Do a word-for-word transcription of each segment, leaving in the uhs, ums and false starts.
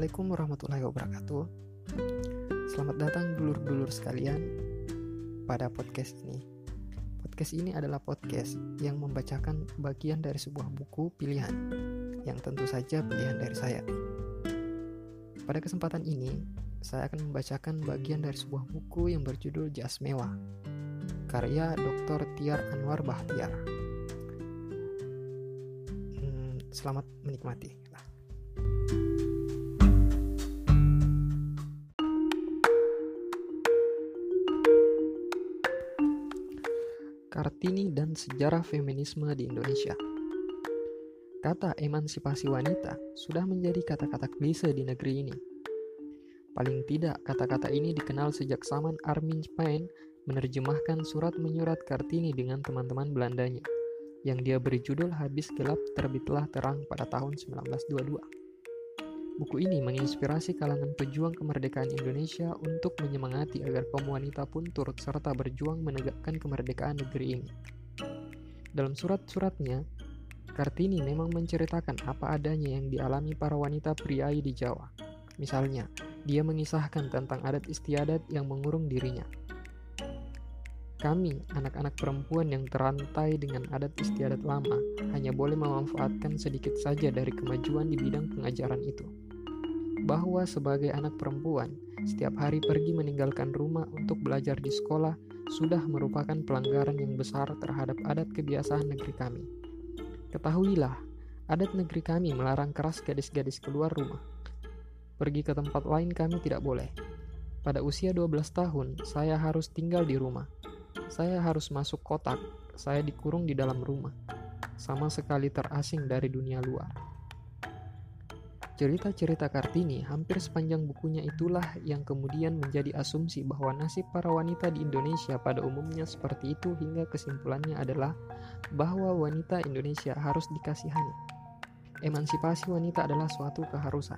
Assalamualaikum warahmatullahi wabarakatuh. Selamat datang dulur-dulur sekalian pada podcast ini. Podcast ini adalah podcast yang membacakan bagian dari sebuah buku pilihan, yang tentu saja pilihan dari saya. Pada kesempatan ini, saya akan membacakan bagian dari sebuah buku yang berjudul Jas Mewah, karya doktor Tiar Anwar Bahtiar. Hmm, selamat menikmati. Kartini dan sejarah feminisme di Indonesia. Kata emansipasi wanita sudah menjadi kata-kata klise di negeri ini. Paling tidak, kata-kata ini dikenal sejak zaman Armin Paijn menerjemahkan surat menyurat Kartini dengan teman-teman Belandanya, yang dia beri judul Habis Gelap Terbitlah Terang pada tahun sembilan belas dua puluh dua. Buku ini menginspirasi kalangan pejuang kemerdekaan Indonesia untuk menyemangati agar kaum wanita pun turut serta berjuang menegakkan kemerdekaan negeri ini. Dalam surat-suratnya, Kartini memang menceritakan apa adanya yang dialami para wanita priai di Jawa. Misalnya, dia mengisahkan tentang adat istiadat yang mengurung dirinya. Kami, anak-anak perempuan yang terantai dengan adat istiadat lama, hanya boleh memanfaatkan sedikit saja dari kemajuan di bidang pengajaran itu. Bahwa sebagai anak perempuan, setiap hari pergi meninggalkan rumah untuk belajar di sekolah sudah merupakan pelanggaran yang besar terhadap adat kebiasaan negeri kami. Ketahuilah, adat negeri kami melarang keras gadis-gadis keluar rumah. Pergi ke tempat lain kami tidak boleh. Pada usia dua belas tahun, saya harus tinggal di rumah. Saya harus masuk kotak, saya dikurung di dalam rumah. Sama sekali terasing dari dunia luar. Cerita-cerita Kartini hampir sepanjang bukunya itulah yang kemudian menjadi asumsi bahwa nasib para wanita di Indonesia pada umumnya seperti itu, hingga kesimpulannya adalah bahwa wanita Indonesia harus dikasihani. Emansipasi wanita adalah suatu keharusan.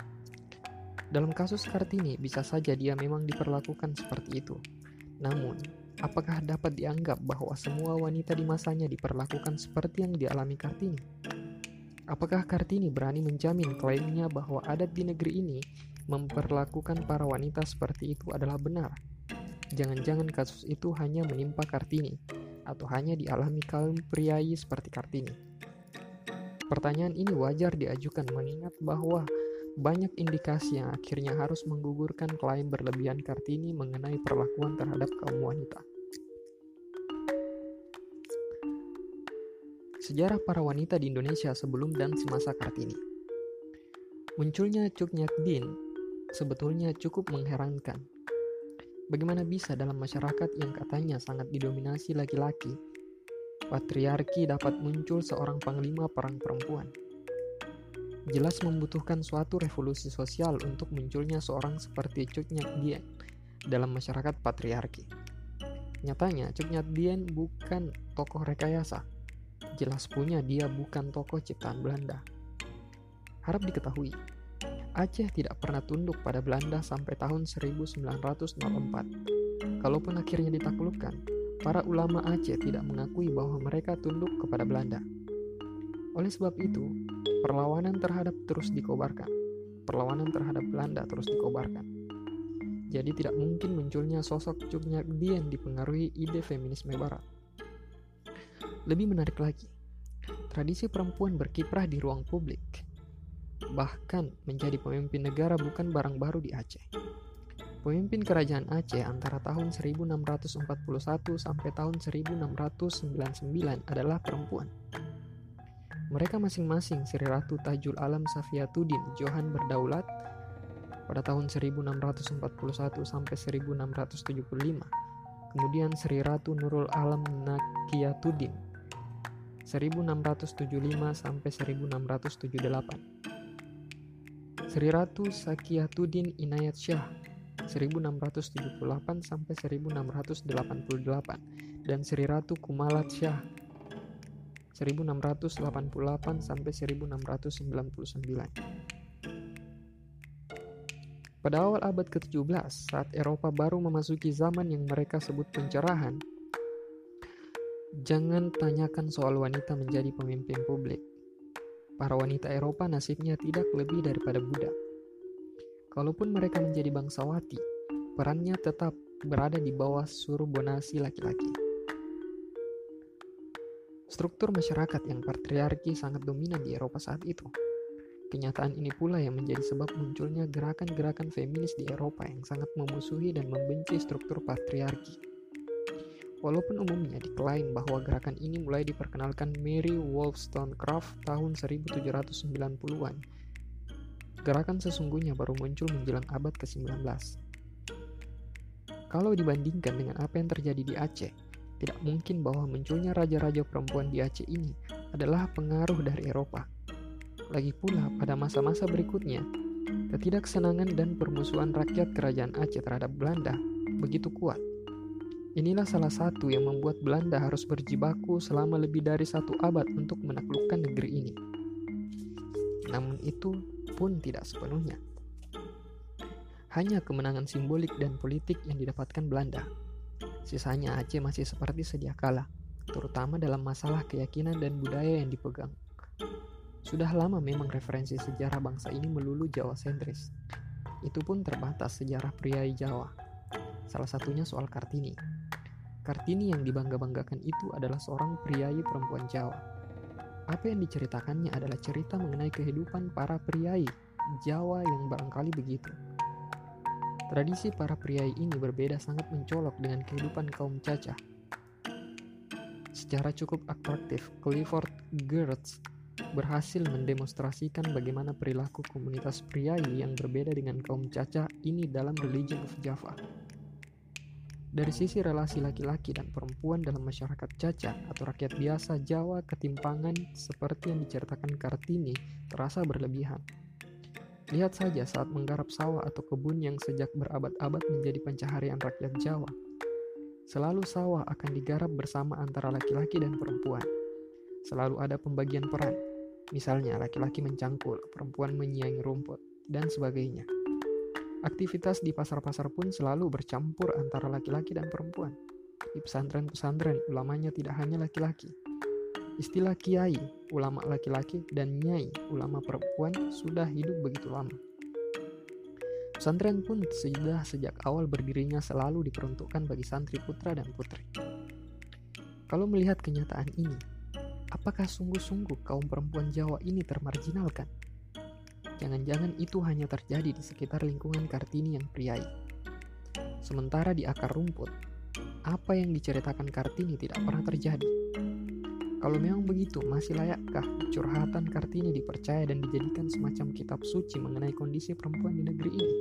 Dalam kasus Kartini, bisa saja dia memang diperlakukan seperti itu. Namun, apakah dapat dianggap bahwa semua wanita di masanya diperlakukan seperti yang dialami Kartini? Apakah Kartini berani menjamin klaimnya bahwa adat di negeri ini memperlakukan para wanita seperti itu adalah benar? Jangan-jangan kasus itu hanya menimpa Kartini, atau hanya dialami kaum priai seperti Kartini? Pertanyaan ini wajar diajukan mengingat bahwa banyak indikasi yang akhirnya harus menggugurkan klaim berlebihan Kartini mengenai perlakuan terhadap kaum wanita. Sejarah para wanita di Indonesia sebelum dan semasa Kartini. Munculnya Cut Nyak Dien sebetulnya cukup mengherankan. Bagaimana bisa dalam masyarakat yang katanya sangat didominasi laki-laki, patriarki dapat muncul seorang panglima perang perempuan? Jelas membutuhkan suatu revolusi sosial untuk munculnya seorang seperti Cut Nyak Dien dalam masyarakat patriarki. Nyatanya, Cut Nyak Dien bukan tokoh rekayasa. Jelas punya dia bukan tokoh ciptaan Belanda. Harap diketahui, Aceh tidak pernah tunduk pada Belanda sampai tahun seribu sembilan ratus empat. Kalaupun akhirnya ditaklukkan, para ulama Aceh tidak mengakui bahwa mereka tunduk kepada Belanda. Oleh sebab itu, perlawanan terhadap terus dikobarkan. Perlawanan terhadap Belanda terus dikobarkan. Jadi tidak mungkin munculnya sosok Cut Nyak Dien dipengaruhi ide feminisme barat. Lebih menarik lagi, tradisi perempuan berkiprah di ruang publik, bahkan menjadi pemimpin negara bukan barang baru di Aceh. Pemimpin kerajaan Aceh antara tahun seribu enam ratus empat puluh satu sampai tahun seribu enam ratus sembilan puluh sembilan adalah perempuan. Mereka masing-masing Sri Ratu Tajul Alam Safiatuddin Johan Berdaulat pada tahun seribu enam ratus empat puluh satu sampai seribu enam ratus tujuh puluh lima. Kemudian Sri Ratu Nurul Alam Nakiatuddin seribu enam ratus tujuh puluh lima sampai seribu enam ratus tujuh puluh delapan. Sri Ratu Sakiatuddin Inayat Shah seribu enam ratus tujuh puluh delapan sampai seribu enam ratus delapan puluh delapan dan Sri Ratu Kumalat Shah seribu enam ratus delapan puluh delapan sampai seribu enam ratus sembilan puluh sembilan. Pada awal abad ketujuh belas, saat Eropa baru memasuki zaman yang mereka sebut pencerahan, jangan tanyakan soal wanita menjadi pemimpin publik. Para wanita Eropa nasibnya tidak lebih daripada budak. kalaupun mereka menjadi bangsawati, perannya tetap berada di bawah surbonasi laki-laki. Struktur masyarakat yang patriarki sangat dominan di Eropa saat itu. Kenyataan ini pula yang menjadi sebab munculnya gerakan-gerakan feminis di Eropa yang sangat memusuhi dan membenci struktur patriarki. Walaupun umumnya diklaim bahwa gerakan ini mulai diperkenalkan Mary Wollstonecraft tahun seribu tujuh ratus sembilan puluhan, gerakan sesungguhnya baru muncul menjelang abad ke sembilan belas. Kalau dibandingkan dengan apa yang terjadi di Aceh, tidak mungkin bahwa munculnya raja-raja perempuan di Aceh ini adalah pengaruh dari Eropa. Lagi pula, pada masa-masa berikutnya, ketidaksenangan dan permusuhan rakyat kerajaan Aceh terhadap Belanda begitu kuat. Inilah salah satu yang membuat Belanda harus berjibaku selama lebih dari satu abad untuk menaklukkan negeri ini. Namun itu pun tidak sepenuhnya. Hanya kemenangan simbolik dan politik yang didapatkan Belanda. Sisanya Aceh masih seperti sedia kala, terutama dalam masalah keyakinan dan budaya yang dipegang. Sudah lama memang referensi sejarah bangsa ini melulu Jawa sentris. Itu pun terbatas sejarah priai Jawa. Salah satunya soal Kartini. Kartini yang dibangga-banggakan itu adalah seorang priai perempuan Jawa. Apa yang diceritakannya adalah cerita mengenai kehidupan para priai Jawa yang barangkali begitu. Tradisi para priai ini berbeda sangat mencolok dengan kehidupan kaum Caca. Secara cukup atraktif, Clifford Geertz berhasil mendemonstrasikan bagaimana perilaku komunitas priai yang berbeda dengan kaum Caca ini dalam Religion of Java. Dari sisi relasi laki-laki dan perempuan dalam masyarakat Caca atau rakyat biasa Jawa, ketimpangan seperti yang diceritakan Kartini terasa berlebihan. Lihat saja saat menggarap sawah atau kebun yang sejak berabad-abad menjadi pencaharian rakyat Jawa. Selalu sawah akan digarap bersama antara laki-laki dan perempuan. Selalu ada pembagian peran. Misalnya laki-laki mencangkul, perempuan menyiangi rumput, dan sebagainya. Aktivitas di pasar-pasar pun selalu bercampur antara laki-laki dan perempuan. Di pesantren-pesantren, ulamanya tidak hanya laki-laki. Istilah kiai, ulama laki-laki, dan nyai, ulama perempuan, sudah hidup begitu lama. Pesantren pun sudah sejak awal berdirinya selalu diperuntukkan bagi santri putra dan putri. Kalau melihat kenyataan ini, apakah sungguh-sungguh kaum perempuan Jawa ini termarginalkan? Jangan-jangan itu hanya terjadi di sekitar lingkungan Kartini yang priai. Sementara di akar rumput, apa yang diceritakan Kartini tidak pernah terjadi. Kalau memang begitu, masih layakkah curhatan Kartini dipercaya dan dijadikan semacam kitab suci mengenai kondisi perempuan di negeri ini?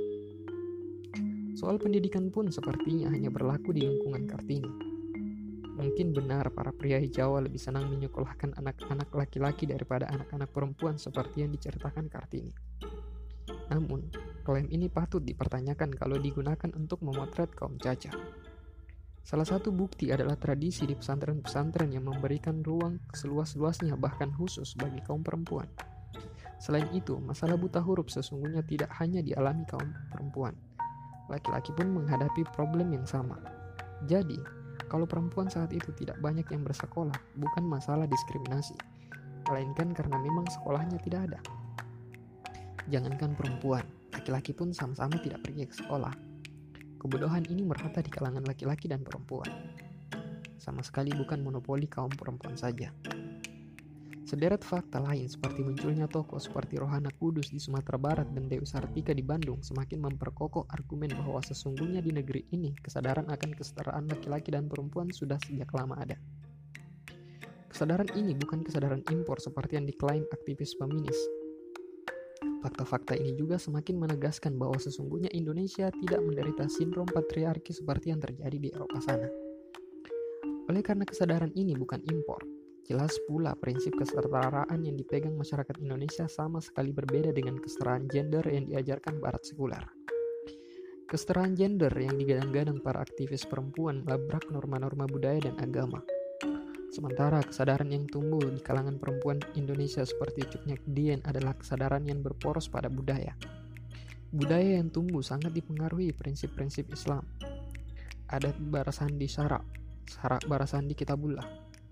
Soal pendidikan pun sepertinya hanya berlaku di lingkungan Kartini. Mungkin benar para pria Jawa lebih senang menyekolahkan anak-anak laki-laki daripada anak-anak perempuan seperti yang diceritakan Kartini. Namun, klaim ini patut dipertanyakan kalau digunakan untuk memotret kaum Caca. Salah satu bukti adalah tradisi di pesantren-pesantren yang memberikan ruang seluas-luasnya bahkan khusus bagi kaum perempuan. Selain itu, masalah buta huruf sesungguhnya tidak hanya dialami kaum perempuan. Laki-laki pun menghadapi problem yang sama. Jadi, kalau perempuan saat itu tidak banyak yang bersekolah, bukan masalah diskriminasi, melainkan karena memang sekolahnya tidak ada. Jangankan perempuan, laki-laki pun sama-sama tidak pergi ke sekolah. Kebodohan ini merata di kalangan laki-laki dan perempuan. Sama sekali bukan monopoli kaum perempuan saja. Sederet fakta lain seperti munculnya tokoh seperti Rohana Kudus di Sumatera Barat dan Dewi Sartika di Bandung semakin memperkokoh argumen bahwa sesungguhnya di negeri ini kesadaran akan kesetaraan laki-laki dan perempuan sudah sejak lama ada. Kesadaran ini bukan kesadaran impor seperti yang diklaim aktivis feminis. Fakta-fakta ini juga semakin menegaskan bahwa sesungguhnya Indonesia tidak menderita sindrom patriarki seperti yang terjadi di Eropa sana. Oleh karena kesadaran ini bukan impor, jelas pula prinsip kesetaraan yang dipegang masyarakat Indonesia sama sekali berbeda dengan kesetaraan gender yang diajarkan Barat sekuler. Kesetaraan gender yang digadang-gadang para aktivis perempuan melabrak norma-norma budaya dan agama. Sementara kesadaran yang tumbuh di kalangan perempuan Indonesia seperti Cuk Nyak Dien adalah kesadaran yang berporos pada budaya. Budaya yang tumbuh sangat dipengaruhi prinsip-prinsip Islam. Adat Barasandi Syara, Syara Barasandi Kitabullah.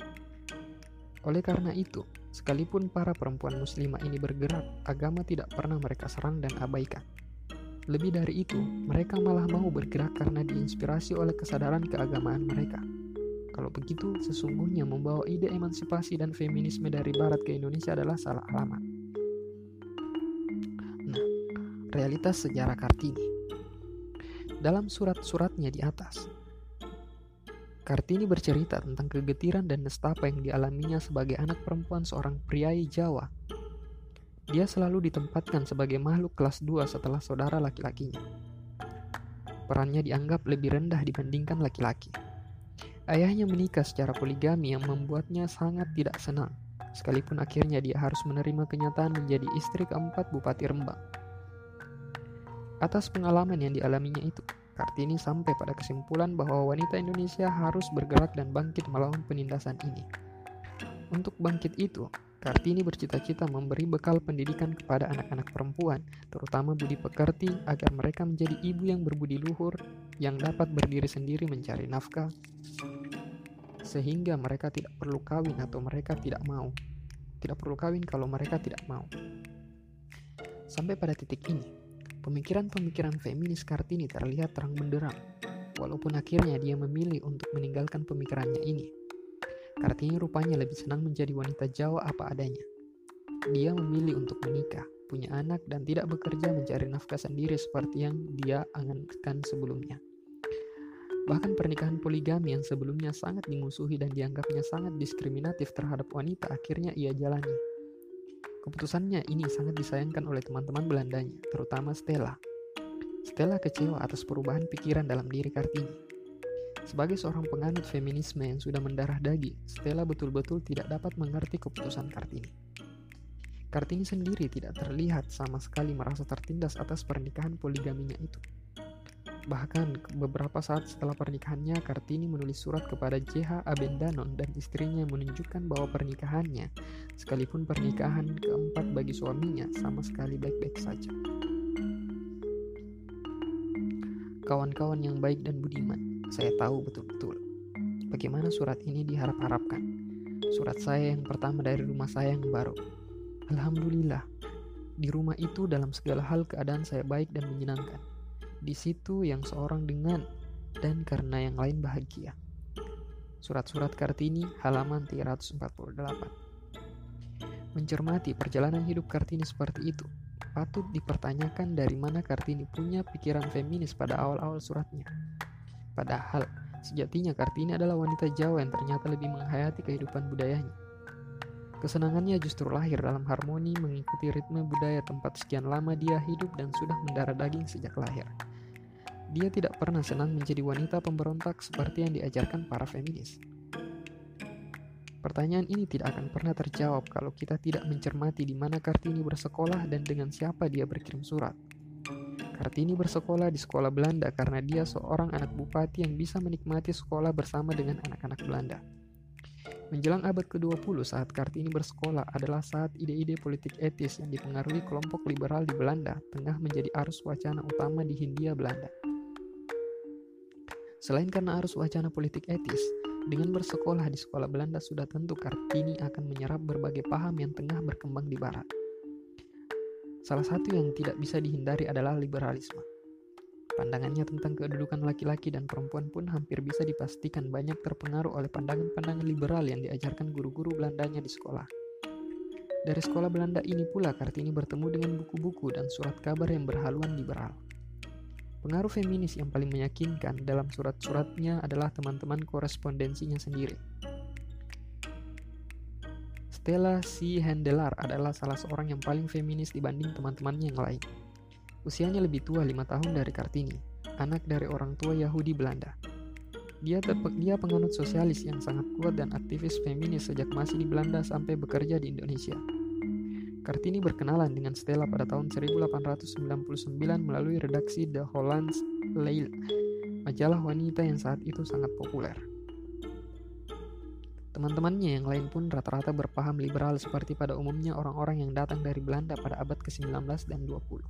Oleh karena itu, sekalipun para perempuan muslimah ini bergerak, agama tidak pernah mereka serang dan abaikan. Lebih dari itu, mereka malah mau bergerak karena diinspirasi oleh kesadaran keagamaan mereka. Kalau begitu, sesungguhnya membawa ide emansipasi dan feminisme dari Barat ke Indonesia adalah salah alamat. Nah, realitas sejarah Kartini. Dalam surat-suratnya di atas, Kartini bercerita tentang kegetiran dan nestapa yang dialaminya sebagai anak perempuan seorang priai Jawa. Dia selalu ditempatkan sebagai makhluk kelas dua setelah saudara laki-lakinya. Perannya dianggap lebih rendah dibandingkan laki-laki. Ayahnya menikah secara poligami yang membuatnya sangat tidak senang, sekalipun akhirnya dia harus menerima kenyataan menjadi istri keempat Bupati Rembang. Atas pengalaman yang dialaminya itu, Kartini sampai pada kesimpulan bahwa wanita Indonesia harus bergerak dan bangkit melawan penindasan ini. Untuk bangkit itu, Kartini bercita-cita memberi bekal pendidikan kepada anak-anak perempuan, terutama budi pekerti, agar mereka menjadi ibu yang berbudi luhur, yang dapat berdiri sendiri mencari nafkah, sehingga mereka tidak perlu kawin atau mereka tidak mau. Tidak perlu kawin kalau mereka tidak mau. Sampai pada titik ini, pemikiran-pemikiran feminis Kartini terlihat terang benderang, walaupun akhirnya dia memilih untuk meninggalkan pemikirannya ini. Kartini rupanya lebih senang menjadi wanita Jawa apa adanya. Dia memilih untuk menikah, punya anak, dan tidak bekerja mencari nafkah sendiri seperti yang dia angankan sebelumnya. Bahkan pernikahan poligami yang sebelumnya sangat dimusuhi dan dianggapnya sangat diskriminatif terhadap wanita akhirnya ia jalani. Keputusannya ini sangat disayangkan oleh teman-teman Belandanya, terutama Stella. Stella kecewa atas perubahan pikiran dalam diri Kartini. Sebagai seorang penganut feminisme yang sudah mendarah daging, Stella betul-betul tidak dapat mengerti keputusan Kartini. Kartini sendiri tidak terlihat sama sekali merasa tertindas atas pernikahan poligaminya itu. Bahkan beberapa saat setelah pernikahannya, Kartini menulis surat kepada J H Abendanon dan istrinya yang menunjukkan bahwa pernikahannya, sekalipun pernikahan keempat bagi suaminya, sama sekali baik-baik saja. Kawan-kawan yang baik dan budiman, saya tahu betul-betul bagaimana surat ini diharap-harapkan. Surat saya yang pertama dari rumah saya yang baru. Alhamdulillah, di rumah itu dalam segala hal keadaan saya baik dan menyenangkan. Di situ yang seorang dengan dan karena yang lain bahagia. Surat-surat Kartini halaman tiga ratus empat puluh delapan. Mencermati perjalanan hidup Kartini seperti itu, patut dipertanyakan dari mana Kartini punya pikiran feminis pada awal-awal suratnya. Padahal, sejatinya Kartini adalah wanita Jawa yang ternyata lebih menghayati kehidupan budayanya. Kesenangannya justru lahir dalam harmoni mengikuti ritme budaya tempat sekian lama dia hidup dan sudah mendarah daging sejak lahir. Dia tidak pernah senang menjadi wanita pemberontak seperti yang diajarkan para feminis. Pertanyaan ini tidak akan pernah terjawab kalau kita tidak mencermati di mana Kartini bersekolah dan dengan siapa dia berkirim surat. Kartini bersekolah di sekolah Belanda karena dia seorang anak bupati yang bisa menikmati sekolah bersama dengan anak-anak Belanda. Menjelang abad kedua puluh saat Kartini bersekolah adalah saat ide-ide politik etis yang dipengaruhi kelompok liberal di Belanda tengah menjadi arus wacana utama di Hindia Belanda. Selain karena arus wacana politik etis, dengan bersekolah di sekolah Belanda sudah tentu Kartini akan menyerap berbagai paham yang tengah berkembang di Barat. Salah satu yang tidak bisa dihindari adalah liberalisme. Pandangannya tentang kedudukan laki-laki dan perempuan pun hampir bisa dipastikan banyak terpengaruh oleh pandangan-pandangan liberal yang diajarkan guru-guru Belandanya di sekolah. Dari sekolah Belanda ini pula Kartini bertemu dengan buku-buku dan surat kabar yang berhaluan liberal. Pengaruh feminis yang paling meyakinkan dalam surat-suratnya adalah teman-teman korespondensinya sendiri. Stella C. Handelar adalah salah seorang yang paling feminis dibanding teman-temannya yang lain. Usianya lebih tua lima tahun dari Kartini, anak dari orang tua Yahudi Belanda. Dia, terpe- dia penganut sosialis yang sangat kuat dan aktivis feminis sejak masih di Belanda sampai bekerja di Indonesia. Kartini berkenalan dengan Stella pada tahun seribu delapan ratus sembilan puluh sembilan melalui redaksi The Hollands Leil, majalah wanita yang saat itu sangat populer. Teman-temannya yang lain pun rata-rata berpaham liberal seperti pada umumnya orang-orang yang datang dari Belanda pada abad ke-sembilan belas dan dua puluh.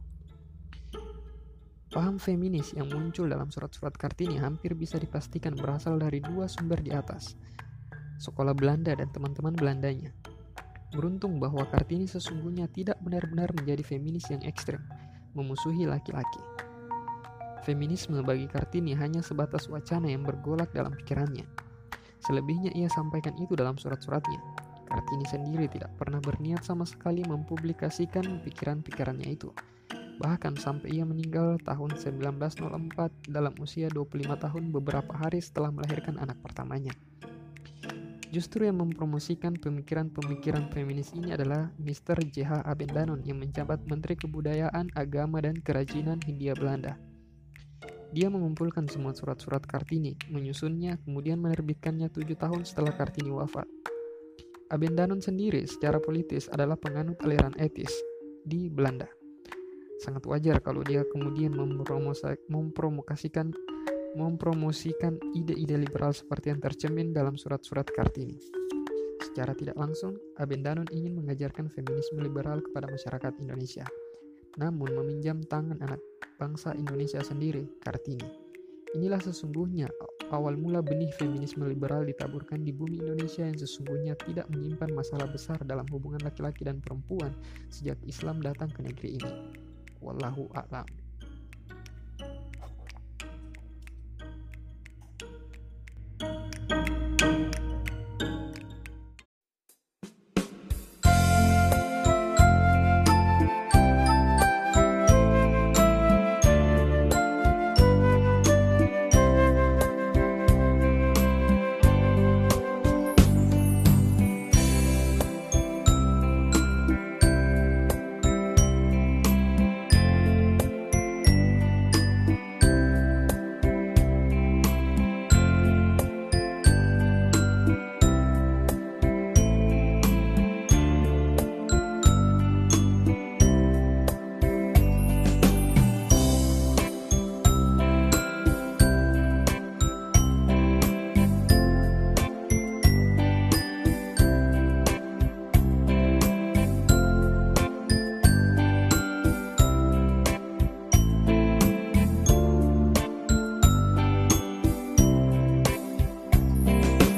Paham feminis yang muncul dalam surat-surat Kartini hampir bisa dipastikan berasal dari dua sumber di atas, sekolah Belanda dan teman-teman Belandanya. Beruntung bahwa Kartini sesungguhnya tidak benar-benar menjadi feminis yang ekstrem, memusuhi laki-laki. Feminisme bagi Kartini hanya sebatas wacana yang bergolak dalam pikirannya. Selebihnya ia sampaikan itu dalam surat-suratnya. Kartini sendiri tidak pernah berniat sama sekali mempublikasikan pikiran-pikirannya itu. Bahkan sampai ia meninggal tahun seribu sembilan ratus empat dalam usia dua puluh lima tahun beberapa hari setelah melahirkan anak pertamanya. Justru yang mempromosikan pemikiran-pemikiran feminis ini adalah mister J H Abendanon yang menjabat Menteri Kebudayaan, Agama, dan Kerajinan Hindia Belanda. Dia mengumpulkan semua surat-surat Kartini, menyusunnya, kemudian menerbitkannya tujuh tahun setelah Kartini wafat. Abendanon sendiri secara politis adalah penganut aliran etis di Belanda. Sangat wajar kalau dia kemudian mempromosikan mempromosikan ide-ide liberal seperti yang tercermin dalam surat-surat Kartini. Secara tidak langsung, Abendanon ingin mengajarkan feminisme liberal kepada masyarakat Indonesia, namun meminjam tangan anak bangsa Indonesia sendiri, Kartini. Inilah sesungguhnya awal mula benih feminisme liberal ditaburkan di bumi Indonesia yang sesungguhnya tidak menyimpan masalah besar dalam hubungan laki-laki dan perempuan sejak Islam datang ke negeri ini. Wallahu a'lam.